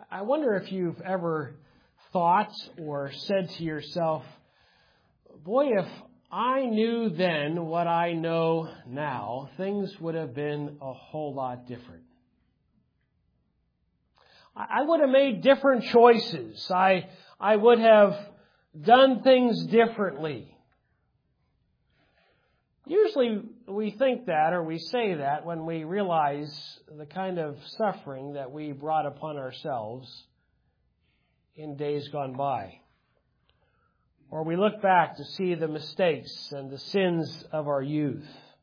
I wonder if you've ever thought or said to yourself, boy, if I knew then what I know now, things would have been a whole lot different. I would have made different choices. I would have done things differently. Usually we think that or we say that when we realize the kind of suffering that we brought upon ourselves in days gone by. Or we look back to see the mistakes and the sins of our youth.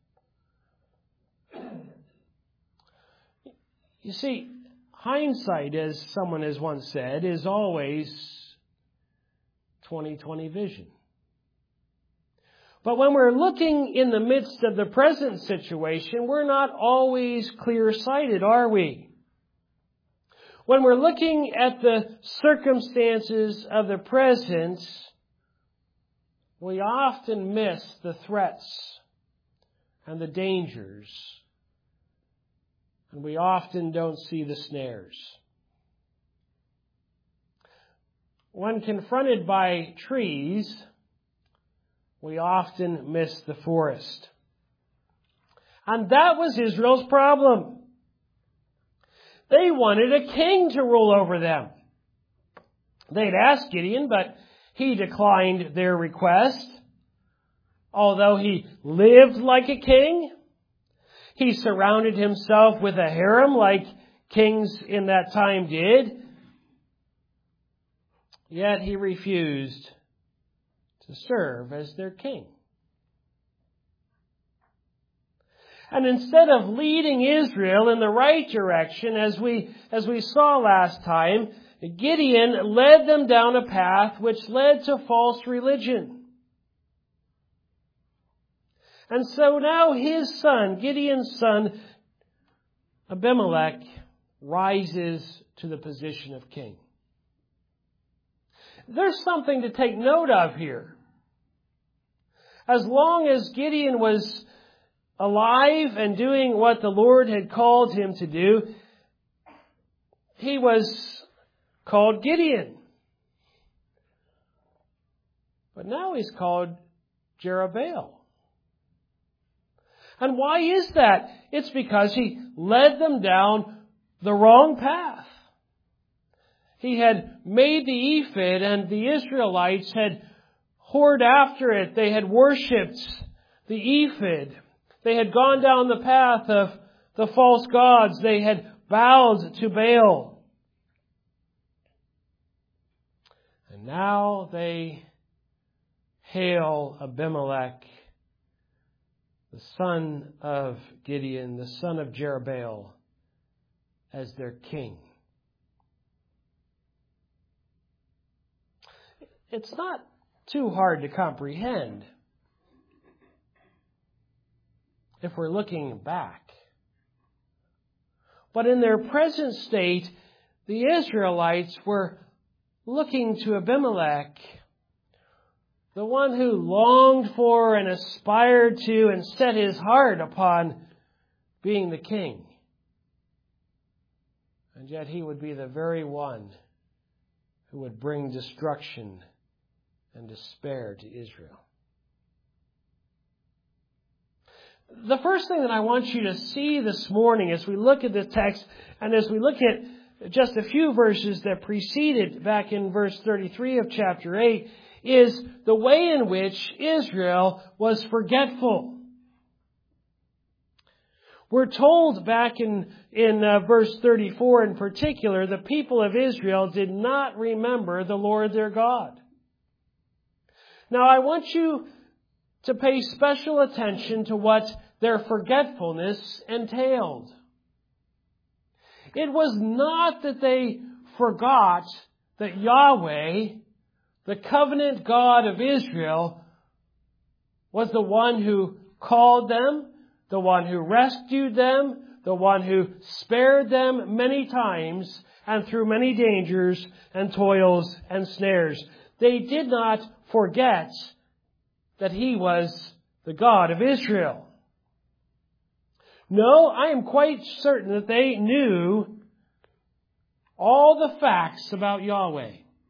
You see, hindsight, as someone has once said, is always 20/20 vision. But when we're looking in the midst of the present situation, we're not always clear-sighted, are we? When we're looking at the circumstances of the present, we often miss the threats and the dangers, and we often don't see the snares. When confronted by trees, we often miss the forest. And that was Israel's problem. They wanted a king to rule over them. They'd asked Gideon, but he declined their request. Although he lived like a king, he surrounded himself with a harem like kings in that time did. Yet he refused to serve as their king. And instead of leading Israel in the right direction, as we saw last time, Gideon led them down a path which led to false religion. And so now his son, Gideon's son, Abimelech, rises to the position of king. There's something to take note of here. As long as Gideon was alive and doing what the Lord had called him to do, he was called Gideon. But now he's called Jerubbaal. And why is that? It's because he led them down the wrong path. He had made the ephod, and the Israelites had whored after it. They had worshipped the ephod. They had gone down the path of the false gods. They had bowed to Baal. And now they hail Abimelech, the son of Gideon, the son of Jerubbaal, as their king. It's not too hard to comprehend if we're looking back. But in their present state, the Israelites were looking to Abimelech, the one who longed for and aspired to and set his heart upon being the king. And yet he would be the very one who would bring destruction and despair to Israel. The first thing that I want you to see this morning as we look at this text and as we look at just a few verses that preceded back in verse 33 of chapter 8 is the way in which Israel was forgetful. We're told back in verse 34 in particular, the people of Israel did not remember the Lord their God. Now, I want you to pay special attention to what their forgetfulness entailed. It was not that they forgot that Yahweh, the covenant God of Israel, was the one who called them, the one who rescued them, the one who spared them many times and through many dangers and toils and snares. They did not forget that He was the God of Israel. No, I am quite certain that they knew all the facts about Yahweh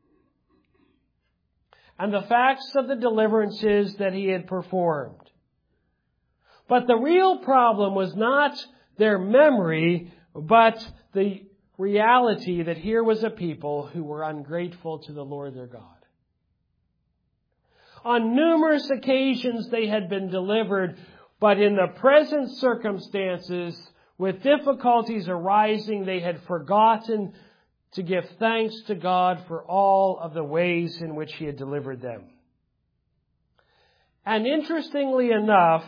and the facts of the deliverances that He had performed. But the real problem was not their memory, but the reality that here was a people who were ungrateful to the Lord their God. On numerous occasions they had been delivered, but in the present circumstances, with difficulties arising, they had forgotten to give thanks to God for all of the ways in which He had delivered them. And interestingly enough,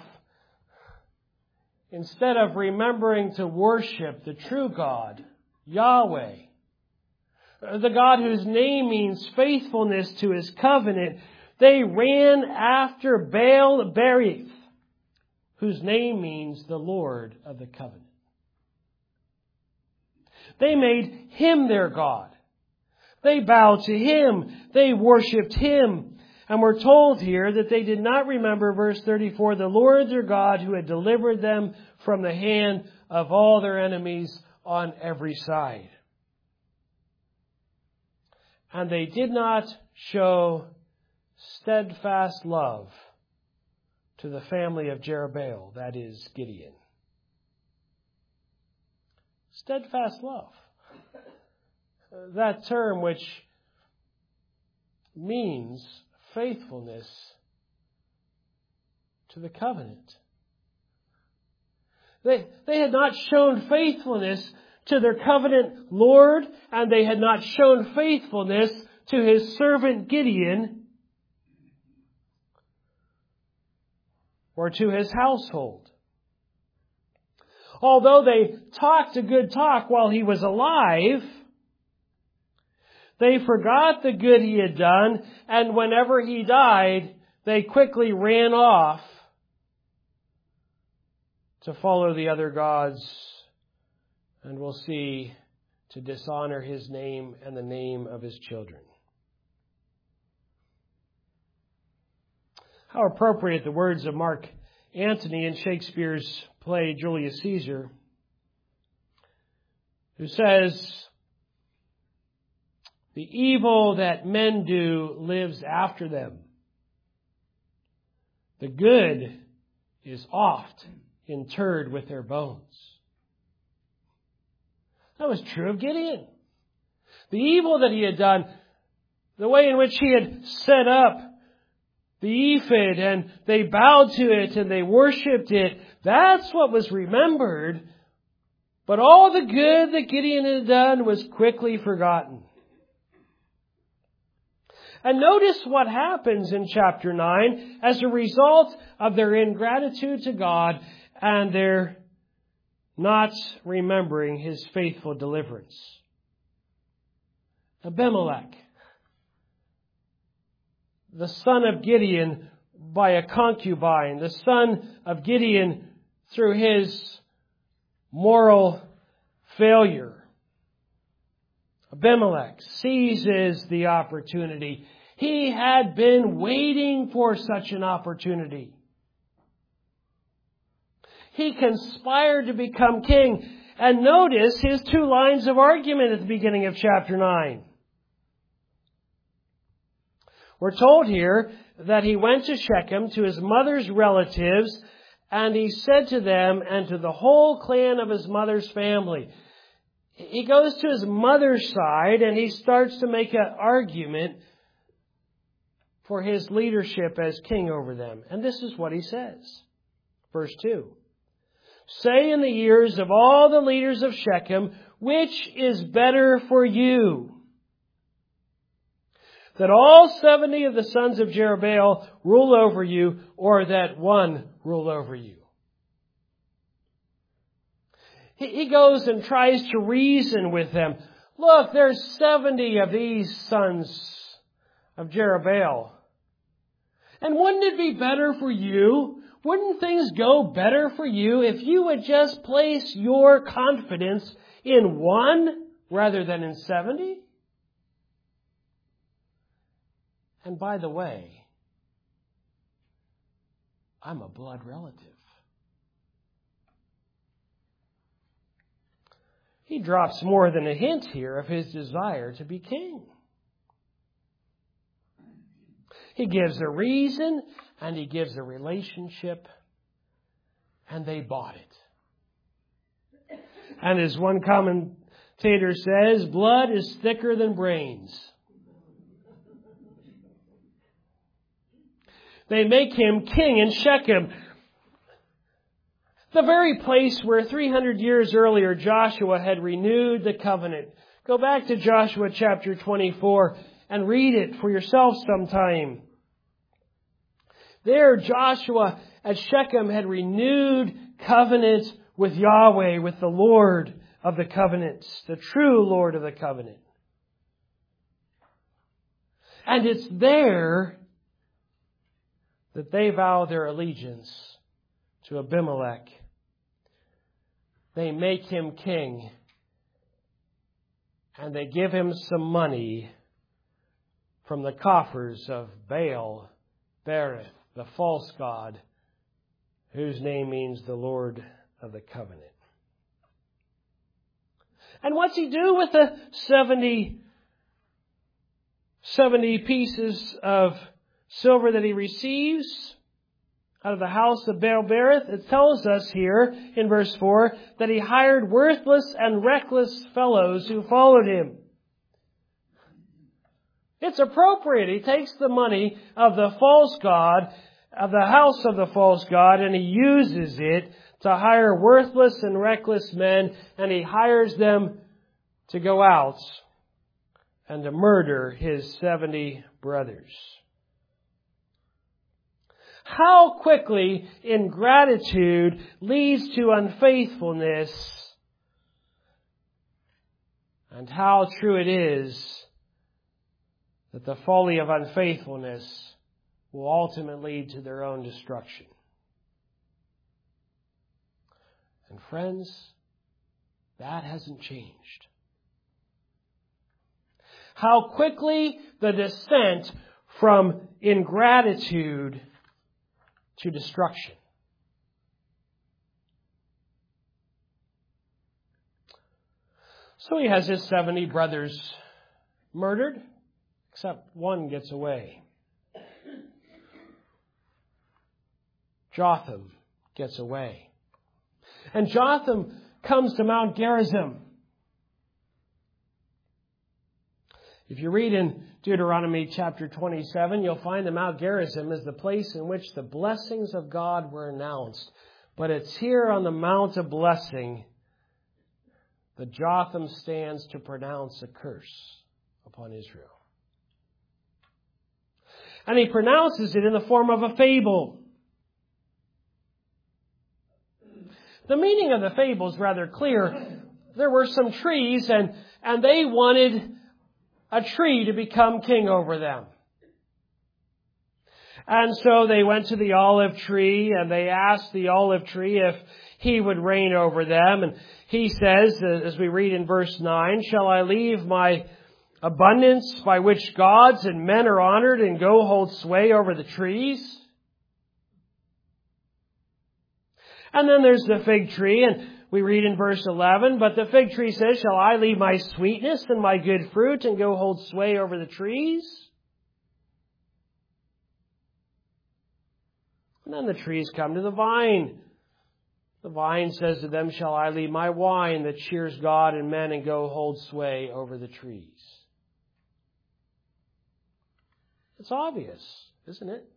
instead of remembering to worship the true God, Yahweh, the God whose name means faithfulness to His covenant, they ran after Baal-berith, whose name means the Lord of the covenant. They made him their God. They bowed to him. They worshipped him. And we're told here that they did not remember, verse 34, the Lord their God who had delivered them from the hand of all their enemies on every side. And they did not show steadfast love to the family of Jerubbaal, that is Gideon. Steadfast love. That term which means faithfulness to the covenant. They had not shown faithfulness to their covenant Lord, and they had not shown faithfulness to His servant Gideon or to his household. Although they talked a good talk while he was alive, they forgot the good he had done, and whenever he died, they quickly ran off to follow the other gods, and we'll see, to dishonor his name and the name of his children. How appropriate the words of Mark Antony in Shakespeare's play Julius Caesar, who says, the evil that men do lives after them. The good is oft interred with their bones. That was true of Gideon. The evil that he had done, the way in which he had set up the ephod and they bowed to it and they worshipped it, that's what was remembered. But all the good that Gideon had done was quickly forgotten. And notice what happens in chapter 9 as a result of their ingratitude to God and their not remembering His faithful deliverance. Abimelech, the son of Gideon by a concubine, the son of Gideon through his moral failure. Abimelech seizes the opportunity. He had been waiting for such an opportunity. He conspired to become king. And notice his two lines of argument at the beginning of chapter 9. We're told here that he went to Shechem, to his mother's relatives, and he said to them and to the whole clan of his mother's family. He goes to his mother's side and he starts to make an argument for his leadership as king over them. And this is what he says. Verse 2. Say in the ears of all the leaders of Shechem, which is better for you? That all 70 of the sons of Jerubbaal rule over you, or that one rule over you? He goes and tries to reason with them. Look, there's 70 of these sons of Jerubbaal. And wouldn't it be better for you? Wouldn't things go better for you if you would just place your confidence in one rather than in 70? And by the way, I'm a blood relative. he drops more than a hint here of his desire to be king. He gives a reason and he gives a relationship, and they bought it. And as one commentator says, blood is thicker than brains. They make him king in Shechem, the very place where 300 years earlier Joshua had renewed the covenant. Go back to Joshua chapter 24 and read it for yourself sometime. There Joshua at Shechem had renewed covenant with Yahweh, with the Lord of the covenant, the true Lord of the covenant. And it's there that they vow their allegiance to Abimelech. They make him king, and they give him some money from the coffers of Baal Berith, the false god, whose name means the Lord of the covenant. And what's he do with the 70 pieces of silver that he receives out of the house of Baal Berith? It tells us here in verse 4 that he hired worthless and reckless fellows who followed him. It's appropriate. He takes the money of the false god, of the house of the false god, and he uses it to hire worthless and reckless men, and he hires them to go out and to murder his 70 brothers. How quickly ingratitude leads to unfaithfulness, and how true it is that the folly of unfaithfulness will ultimately lead to their own destruction. And friends, that hasn't changed. How quickly the descent from ingratitude to destruction. So he has his 70 brothers murdered, except one gets away. Jotham gets away. And Jotham comes to Mount Gerizim. If you read in Deuteronomy chapter 27, you'll find that Mount Gerizim is the place in which the blessings of God were announced. But it's here on the Mount of Blessing that Jotham stands to pronounce a curse upon Israel. And he pronounces it in the form of a fable. The meaning of the fable is rather clear. There were some trees, and they wanted a tree to become king over them. And so they went to the olive tree, and they asked the olive tree if he would reign over them. And he says, as we read in verse 9, "Shall I leave my abundance by which gods and men are honored and go hold sway over the trees?" And then there's the fig tree, and we read in verse 11, "But the fig tree says, shall I leave my sweetness and my good fruit and go hold sway over the trees?" And then the trees come to the vine. The vine says to them, "Shall I leave my wine that cheers God and men and go hold sway over the trees?" It's obvious, isn't it?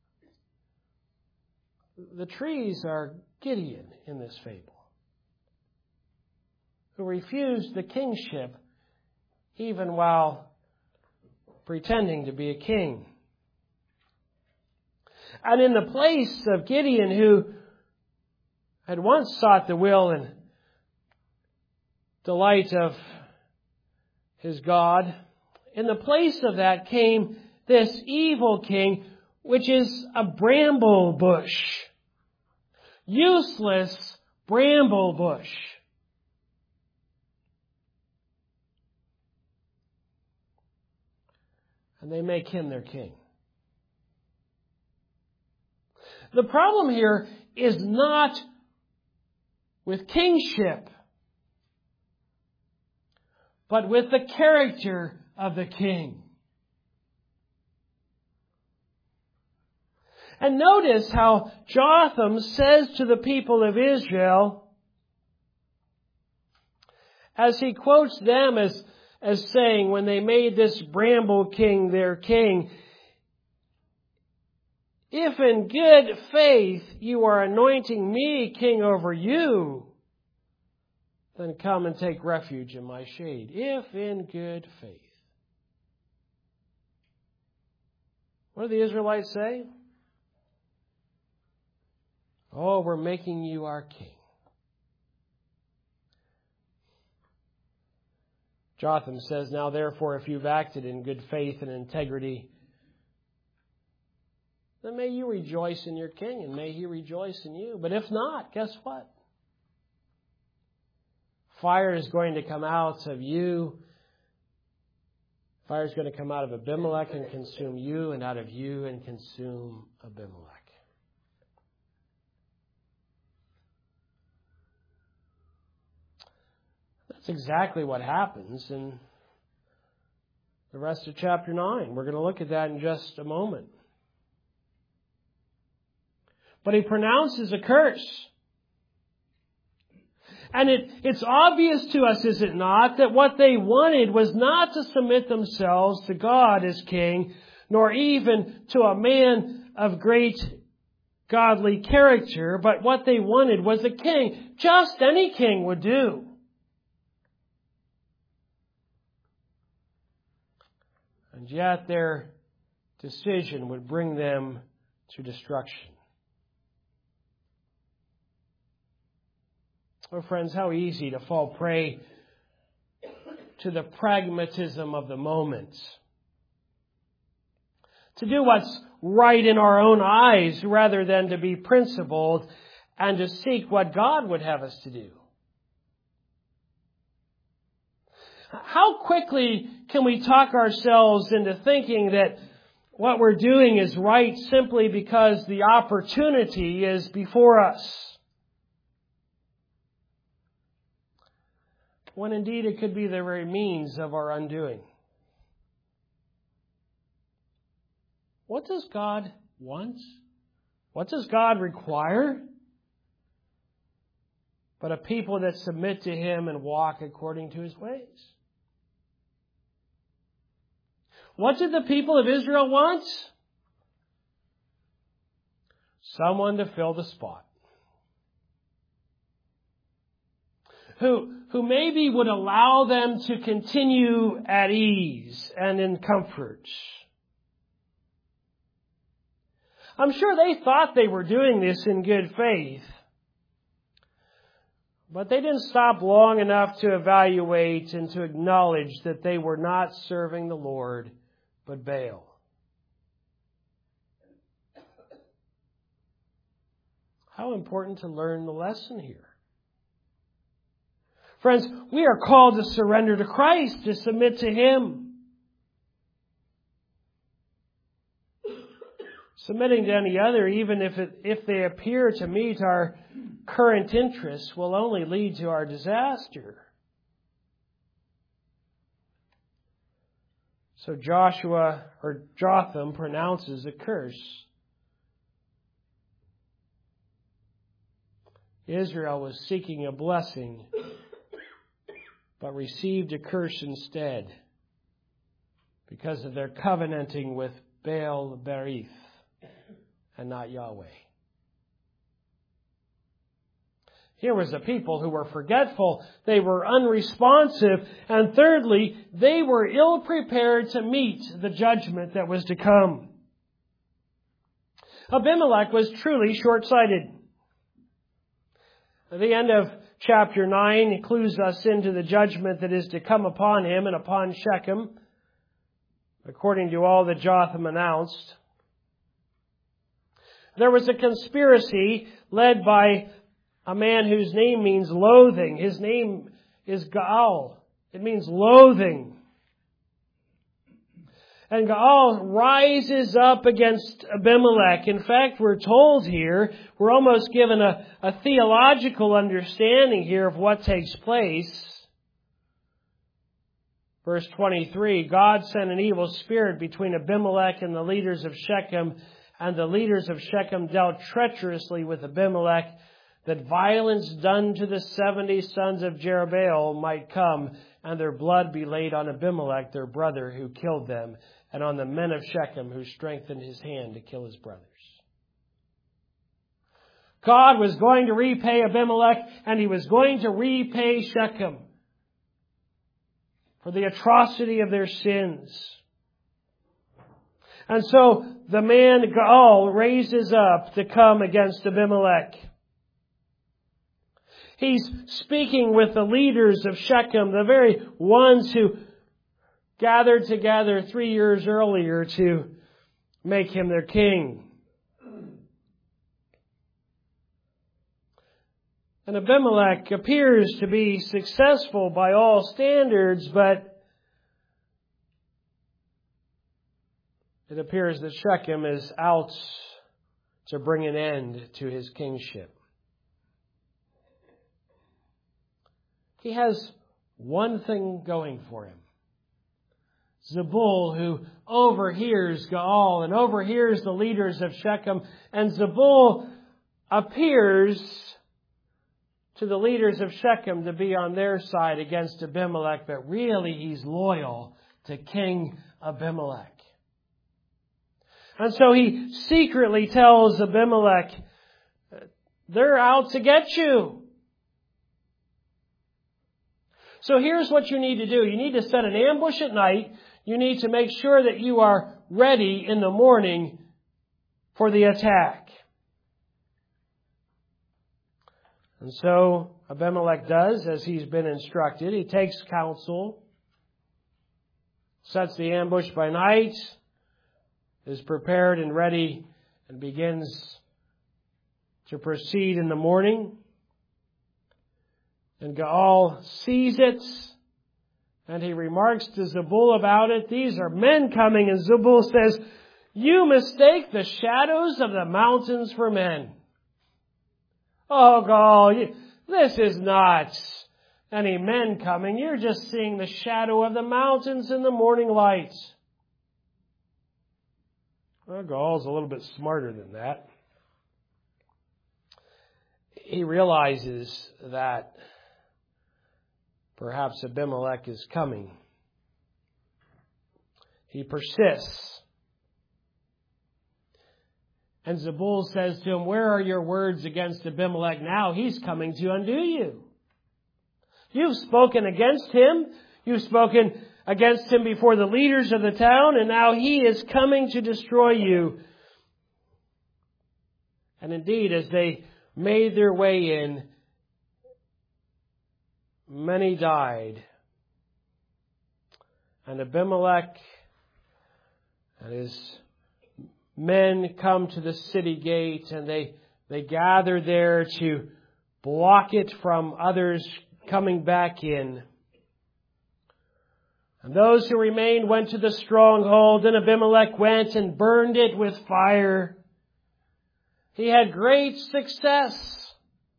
The trees are Gideon in this fable, who refused the kingship even while pretending to be a king. And in the place of Gideon, who had once sought the will and delight of his God, in the place of that came this evil king, which is a bramble bush. Useless bramble bush. And they make him their king. The problem here is not with kingship. but with the character of the king. And notice how Jotham says to the people of Israel, as he quotes them as saying, when they made this bramble king their king, if in good faith you are anointing me king over you, then come and take refuge in my shade. If in good faith. What do the Israelites say? Oh, we're making you our king. Jotham says, now therefore, if you've acted in good faith and integrity, then may you rejoice in your king and may he rejoice in you. But if not, guess what? Fire is going to come out of you. Fire is going to come out of Abimelech and consume you, and out of you and consume Abimelech. That's exactly what happens in the rest of chapter 9. We're going to look at that in just a moment. But he pronounces a curse. And it's obvious to us, is it not, that what they wanted was not to submit themselves to God as king, nor even to a man of great godly character, but what they wanted was a king. Just any king would do. And yet their decision would bring them to destruction. Oh, friends, how easy to fall prey to the pragmatism of the moment. To do what's right in our own eyes rather than to be principled and to seek what God would have us to do. How quickly can we talk ourselves into thinking that what we're doing is right simply because the opportunity is before us? When indeed it could be the very means of our undoing. What does God want? What does God require? But a people that submit to Him and walk according to His ways. What did the people of Israel want? Someone to fill the spot. Who maybe would allow them to continue at ease and in comfort. I'm sure they thought they were doing this in good faith. But they didn't stop long enough to evaluate and to acknowledge that they were not serving the Lord, but Baal. How important to learn the lesson here. Friends, we are called to surrender to Christ, to submit to Him. Submitting to any other, even if they appear to meet our current interests, will only lead to our disaster. So Jotham pronounces a curse. Israel was seeking a blessing, but received a curse instead because of their covenanting with Baal Berith and not Yahweh. Here was a people who were forgetful, they were unresponsive, and thirdly, they were ill-prepared to meet the judgment that was to come. Abimelech was truly short-sighted. At the end of chapter 9 clues us into the judgment that is to come upon him and upon Shechem, according to all that Jotham announced. There was a conspiracy led by a man whose name means loathing. His name is Gaal. It means loathing. And Gaal rises up against Abimelech. In fact, we're told here, we're almost given a theological understanding here of what takes place. Verse 23, God sent an evil spirit between Abimelech and the leaders of Shechem, and the leaders of Shechem dealt treacherously with Abimelech, that violence done to the 70 sons of Jerubbaal might come, and their blood be laid on Abimelech, their brother, who killed them, and on the men of Shechem, who strengthened his hand to kill his brothers. God was going to repay Abimelech, and He was going to repay Shechem for the atrocity of their sins. And so the man Gaal raises up to come against Abimelech. He's speaking with the leaders of Shechem, the very ones who gathered together 3 years earlier to make him their king. And Abimelech appears to be successful by all standards, but it appears that Shechem is out to bring an end to his kingship. He has one thing going for him. Zebul, who overhears Gaal and overhears the leaders of Shechem, and Zebul appears to the leaders of Shechem to be on their side against Abimelech, but really he's loyal to King Abimelech. And so he secretly tells Abimelech, they're out to get you. So here's what you need to do. You need to set an ambush at night. You need to make sure that you are ready in the morning for the attack. And so Abimelech does as he's been instructed. He takes counsel, sets the ambush by night, is prepared and ready, and begins to proceed in the morning. And Gaal sees it, and he remarks to Zebul about it. These are men coming, and Zebul says, you mistake the shadows of the mountains for men. Oh, Gaal, this is not any men coming. You're just seeing the shadow of the mountains in the morning light. Well, Gaal's a little bit smarter than that. He realizes that perhaps Abimelech is coming. He persists. And Zebul says to him, where are your words against Abimelech now? He's coming to undo you. You've spoken against him. You've spoken against him before the leaders of the town, and now he is coming to destroy you. And indeed, as they made their way in, many died. And Abimelech and his men come to the city gate, and they gather there to block it from others coming back in. And those who remained went to the stronghold, and Abimelech went and burned it with fire. He had great success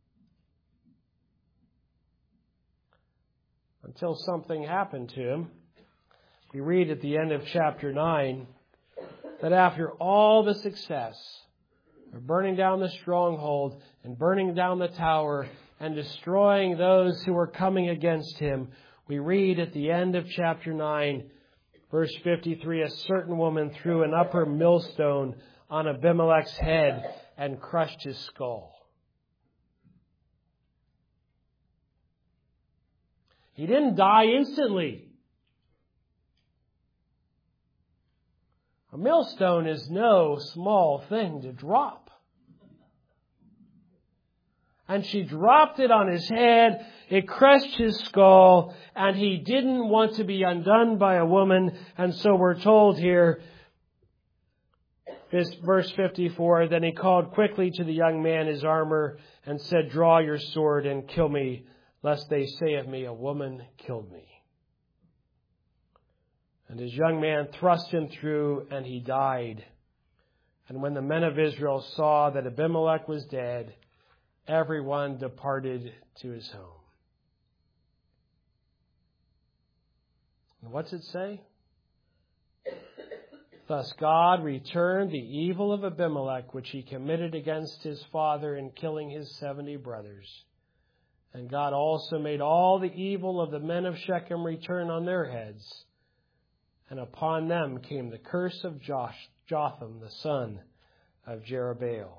until something happened to him. We read at the end of chapter 9 that after all the success of burning down the stronghold and burning down the tower and destroying those who were coming against him, we read at the end of chapter 9, verse 53, a certain woman threw an upper millstone on Abimelech's head and crushed his skull. He didn't die instantly. A millstone is no small thing to drop. And she dropped it on his head, it crushed his skull, and he didn't want to be undone by a woman. And so we're told here, this verse 54, then he called quickly to the young man his armor and said, draw your sword and kill me, lest they say of me, a woman killed me. And his young man thrust him through, and he died. And when the men of Israel saw that Abimelech was dead, everyone departed to his home. What's it say? Thus God returned the evil of Abimelech, which he committed against his father in killing his 70 brothers. And God also made all the evil of the men of Shechem return on their heads. And upon them came the curse of Jotham, the son of Jerubbaal.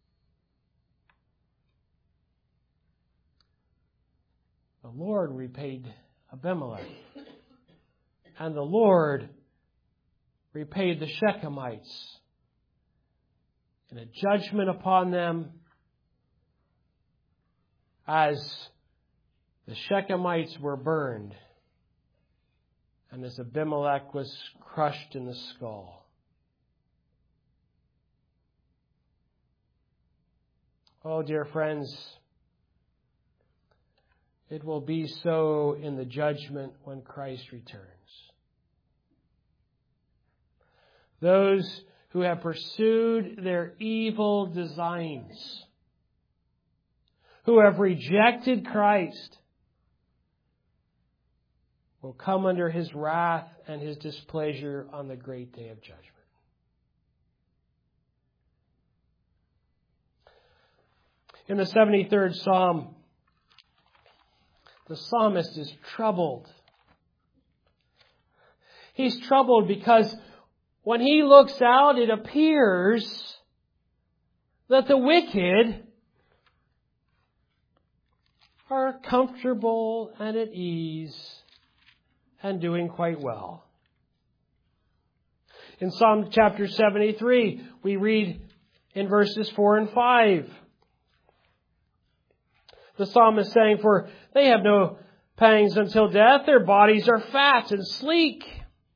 The Lord repaid Abimelech. And the Lord repaid the Shechemites in a judgment upon them as the Shechemites were burned and as Abimelech was crushed in the skull. Oh, dear friends, it will be so in the judgment when Christ returns. Those who have pursued their evil designs, who have rejected Christ, will come under His wrath and His displeasure on the great day of judgment. In the 73rd Psalm, the psalmist is troubled. He's troubled because when he looks out, it appears that the wicked are comfortable and at ease and doing quite well. In Psalm chapter 73, we read in verses 4 and 5, the psalmist is saying, "For they have no pangs until death, their bodies are fat and sleek.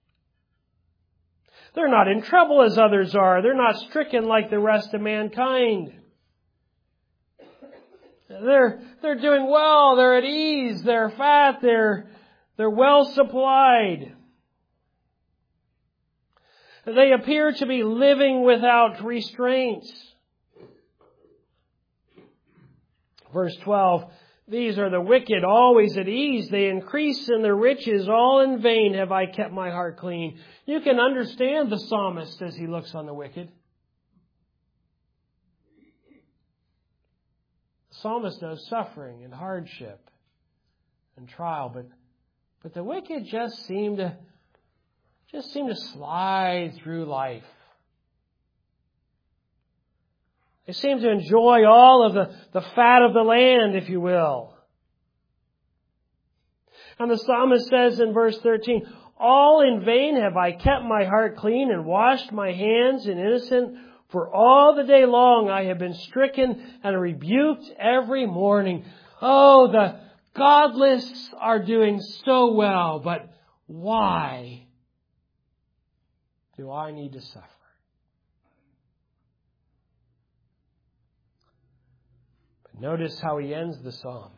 They're not in trouble as others are. They're not stricken like the rest of mankind. They're doing well. They're at ease. They're fat. They're well supplied. They appear to be living without restraints." Verse 12, "These are the wicked, always at ease. They increase in their riches. All in vain have I kept my heart clean." You can understand the psalmist as he looks on the wicked. The psalmist knows suffering and hardship and trial, but the wicked just seem to slide through life. They seem to enjoy all of the fat of the land, if you will. And the psalmist says in verse 13, "All in vain have I kept my heart clean and washed my hands in innocent. For all the day long I have been stricken and rebuked every morning." Oh, the godless are doing so well, but why do I need to suffer? But notice how he ends the psalm.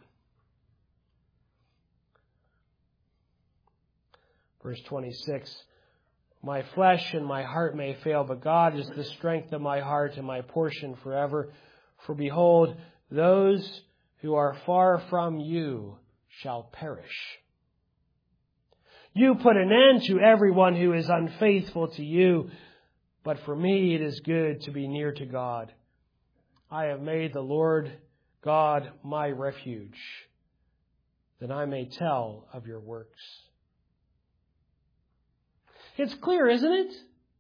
Verse 26, "My flesh and my heart may fail, but God is the strength of my heart and my portion forever. For behold, those who are far from you shall perish. You put an end to everyone who is unfaithful to you, but for me it is good to be near to God. I have made the Lord God my refuge, that I may tell of your works." It's clear, isn't it?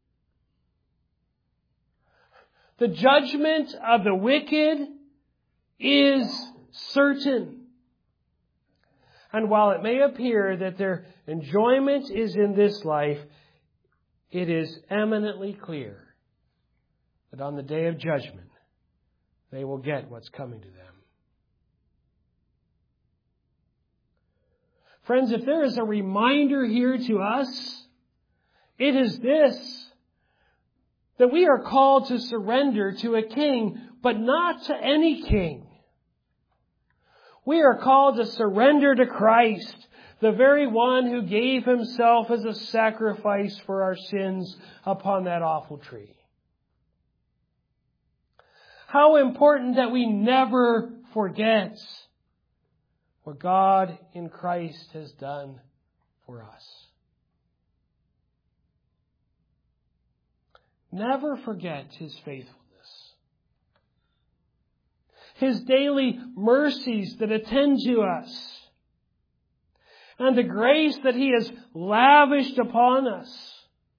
The judgment of the wicked is certain. And while it may appear that their enjoyment is in this life, it is eminently clear that on the day of judgment, they will get what's coming to them. Friends, if there is a reminder here to us, it is this, that we are called to surrender to a king, but not to any king. We are called to surrender to Christ, the very one who gave himself as a sacrifice for our sins upon that awful tree. How important that we never forget what God in Christ has done for us. never forget His faithfulness. His daily mercies that attend to us. And the grace that He has lavished upon us.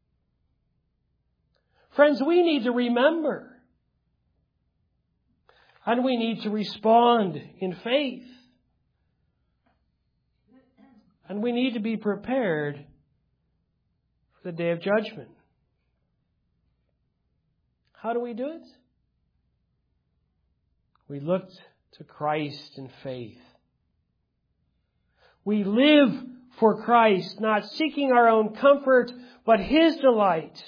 Friends, we need to remember. And we need to respond in faith. And we need to be prepared for the day of judgment. How do we do it? We look to Christ in faith. We live for Christ, not seeking our own comfort, but His delight.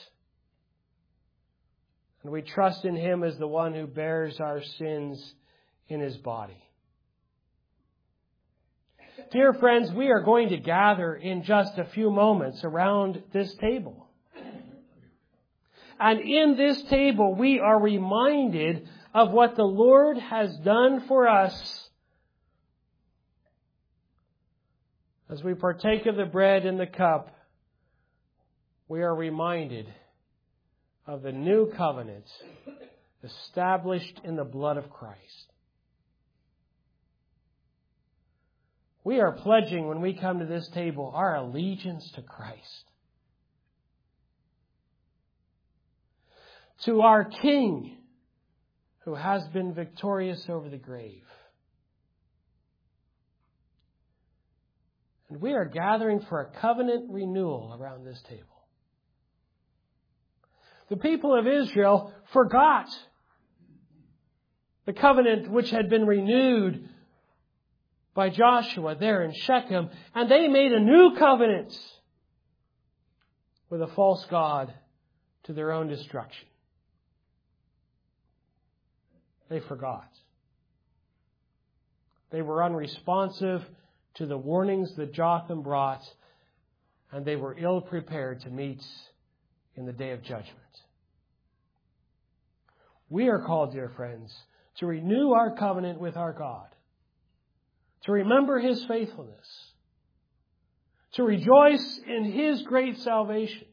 And we trust in Him as the one who bears our sins in His body. Dear friends, we are going to gather in just a few moments around this table. And in this table, we are reminded of what the Lord has done for us. As we partake of the bread and the cup, we are reminded of the new covenant established in the blood of Christ. We are pledging, when we come to this table, our allegiance to Christ. To our King, who has been victorious over the grave. And we are gathering for a covenant renewal around this table. The people of Israel forgot the covenant which had been renewed by Joshua there in Shechem, and they made a new covenant with a false god to their own destruction. They forgot. They were unresponsive to the warnings that Jotham brought, and they were ill prepared to meet in the day of judgment. We are called, dear friends, to renew our covenant with our God, to remember His faithfulness, to rejoice in His great salvation,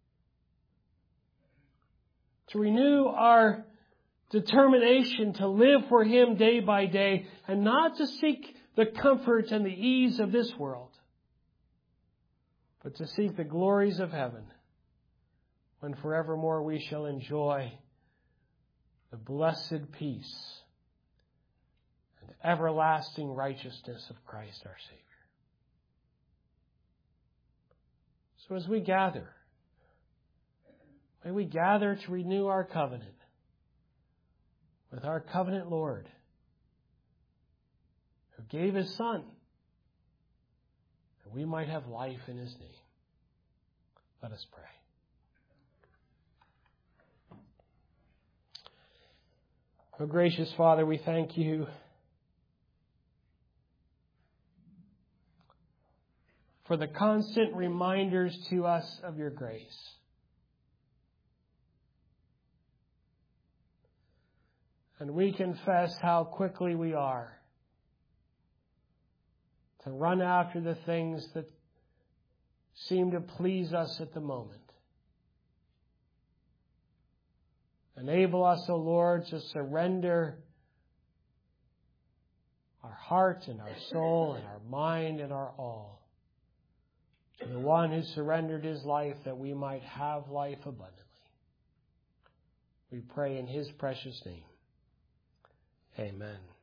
to renew our determination to live for Him day by day and not to seek the comfort and the ease of this world, but to seek the glories of heaven when forevermore we shall enjoy the blessed peace and everlasting righteousness of Christ our Savior. So as we gather, may we gather to renew our covenant with our covenant Lord, who gave His Son, that we might have life in His name. Let us pray. Oh, gracious Father, we thank You for the constant reminders to us of Your grace. And we confess how quickly we are to run after the things that seem to please us at the moment. Enable us, O Lord, to surrender our heart and our soul and our mind and our all to the one who surrendered His life that we might have life abundantly. We pray in His precious name. Amen.